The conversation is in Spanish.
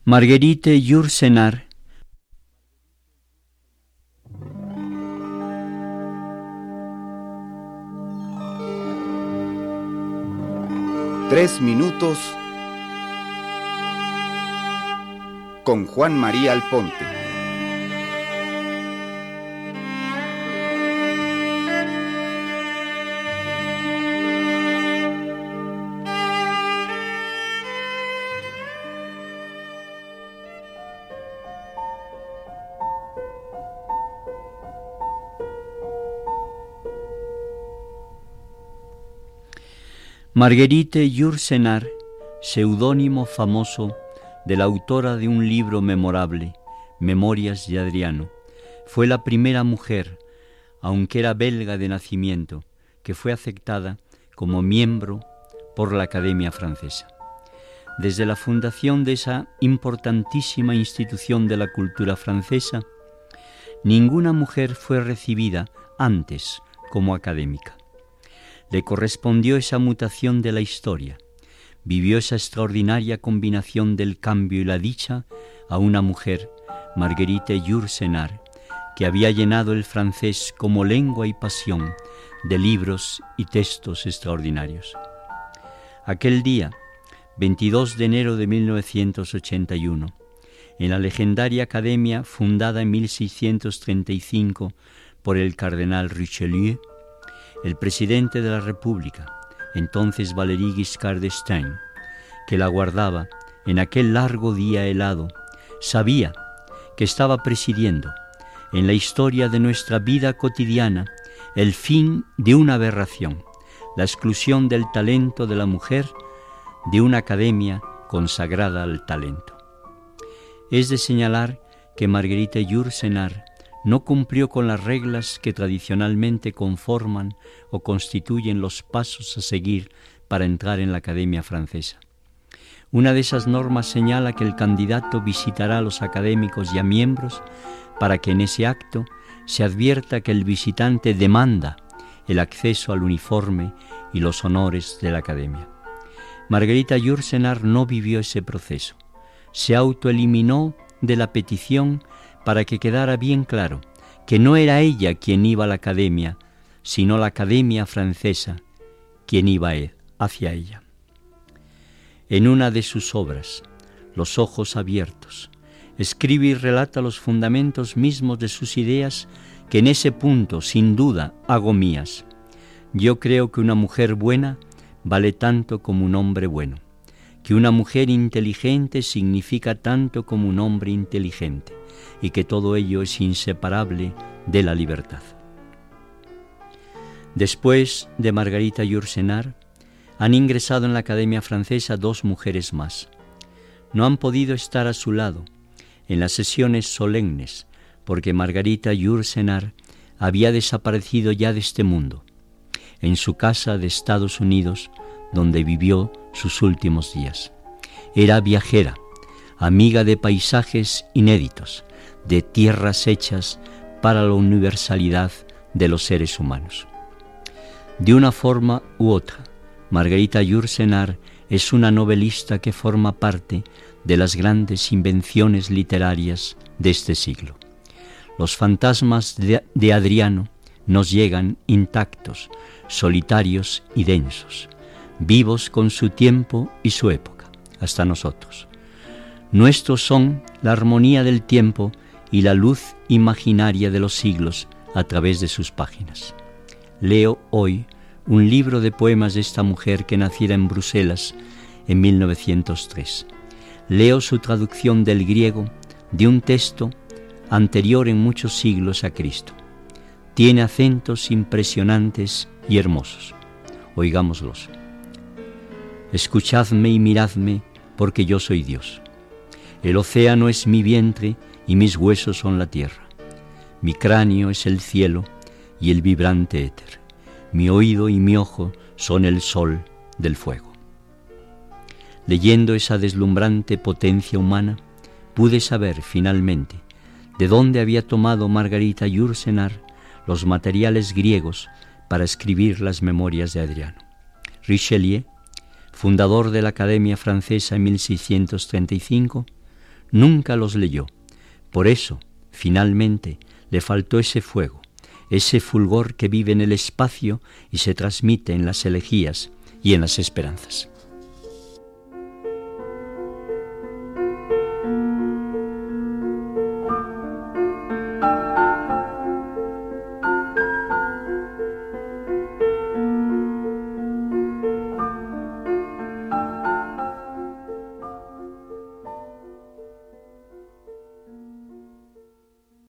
Marguerite Yourcenar. 3 minutos con Juan María Alponte. Marguerite Yourcenar, seudónimo famoso de la autora de un libro memorable, Memorias de Adriano, fue la primera mujer, aunque era belga de nacimiento, que fue aceptada como miembro por la Academia Francesa. Desde la fundación de esa importantísima institución de la cultura francesa, ninguna mujer fue recibida antes como académica. Le correspondió esa mutación de la historia. Vivió esa extraordinaria combinación del cambio y la dicha a una mujer, Marguerite Yourcenar, que había llenado el francés como lengua y pasión de libros y textos extraordinarios. Aquel día, 22 de enero de 1981, en la legendaria academia fundada en 1635 por el cardenal Richelieu, el presidente de la República, entonces Valéry Giscard d'Estaing, que la guardaba en aquel largo día helado, sabía que estaba presidiendo en la historia de nuestra vida cotidiana el fin de una aberración, la exclusión del talento de la mujer de una academia consagrada al talento. Es de señalar que Marguerite Yourcenar no cumplió con las reglas que tradicionalmente conforman o constituyen los pasos a seguir para entrar en la Academia Francesa. Una de esas normas señala que el candidato visitará a los académicos y a miembros para que en ese acto se advierta que el visitante demanda el acceso al uniforme y los honores de la Academia. Marguerite Yourcenar no vivió ese proceso. Se autoeliminó de la petición para que quedara bien claro que no era ella quien iba a la academia, sino la Academia Francesa quien iba hacia ella. En una de sus obras, Los ojos abiertos, escribe y relata los fundamentos mismos de sus ideas que en ese punto, sin duda, hago mías. Yo creo que una mujer buena vale tanto como un hombre bueno, que una mujer inteligente significa tanto como un hombre inteligente, y que todo ello es inseparable de la libertad. Después de Marguerite Yourcenar, han ingresado en la Academia Francesa 2 mujeres más. No han podido estar a su lado en las sesiones solemnes, porque Marguerite Yourcenar había desaparecido ya de este mundo, en su casa de Estados Unidos, donde vivió sus últimos días. Era viajera, amiga de paisajes inéditos, de tierras hechas para la universalidad de los seres humanos. De una forma u otra, Marguerite Yourcenar es una novelista que forma parte de las grandes invenciones literarias de este siglo. Los fantasmas de Adriano nos llegan intactos, solitarios y densos, vivos con su tiempo y su época, hasta nosotros. Nuestros son la armonía del tiempo y la luz imaginaria de los siglos a través de sus páginas. Leo hoy un libro de poemas de esta mujer que naciera en Bruselas en 1903. Leo su traducción del griego de un texto anterior en muchos siglos a Cristo. Tiene acentos impresionantes y hermosos. Oigámoslos. Escuchadme y miradme, porque yo soy Dios. El océano es mi vientre y mis huesos son la tierra. Mi cráneo es el cielo y el vibrante éter. Mi oído y mi ojo son el sol del fuego. Leyendo esa deslumbrante potencia humana, pude saber finalmente de dónde había tomado Marguerite Yourcenar los materiales griegos para escribir las Memorias de Adriano. Richelieu, fundador de la Academia Francesa en 1635, nunca los leyó. Por eso, finalmente, le faltó ese fuego, ese fulgor que vive en el espacio y se transmite en las elegías y en las esperanzas.